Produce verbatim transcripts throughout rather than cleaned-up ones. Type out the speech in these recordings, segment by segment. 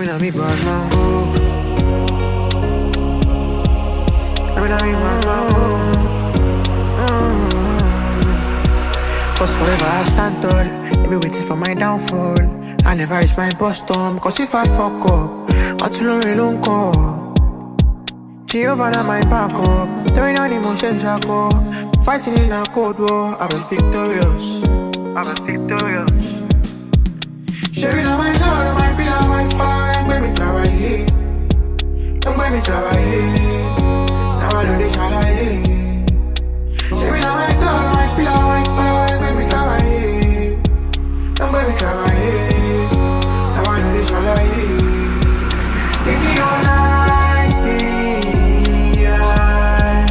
mean, I be bad man, go. I mean, I be bad man, go. Cause forever I stand tall. They be waiting for my downfall. I never reach my bottom. Cause if I fuck up, I too long alone call. Jehovah na my back up. There ain't any motion shackle. Fighting in a cold war. I've been victorious. I've been victorious. Sharing on my God, on my pillar, my fire. Don't make me travailler. Don't make me travailler. Now I know they shall I. Sharing on my God, on my pillar, my fire. Don't make me travailler. Don't make me travailler. Now I know they shall I. Give me all nice spirit, yeah.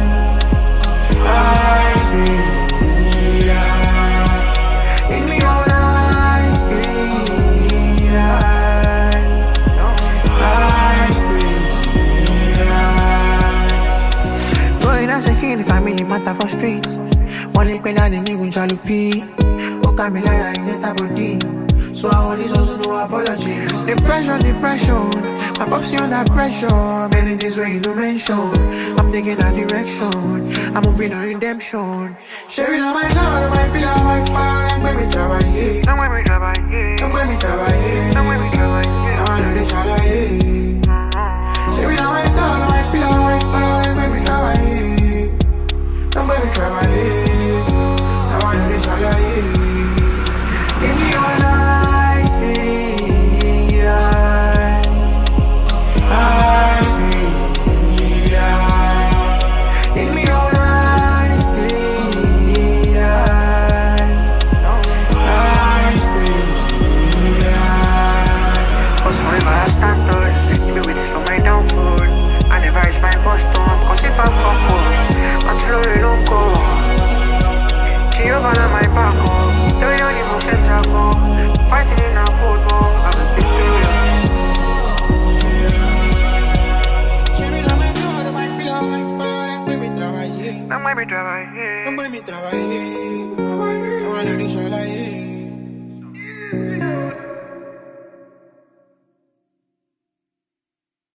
Ice spirit, yeah. Give me all nice spirit, yeah. Ice spirit, yeah. Going as a king, if I really matter for streets. One link when I didn't even jalousie. Okay, me like I get a body. So I hold this also no apology. Depression, depression. My popsy under pressure. Many things where you don't mention. I'm taking a direction. I'm moving on redemption. Sharing on my God, on my pillar, my fire. Don't make me travailler. Don't make me travailler. Don't make me travailler. Don't make me travailler. Now I know they shall I. Sharing on my God, on my pillar, my fire. Don't make me travailler. Don't make me travailler. Now I know they shall I. Give me all nice spirit, yeah. Ice spirit, yeah. Give me all nice spirit, yeah. Ice spirit, yeah. Cause forever I stand tall. You be waiting for my downfall. I never reach my bottom. Cause if I fuck up, I'm slowly long go. Jehovah na my back up. There ain't any motions I go. Fighting in a cold war. I've been victorious. Sharing on my God, on my pillar, my fire. Don't make me travailler. Don't make me travailler. Don't make me travailler. I wanna reach all I.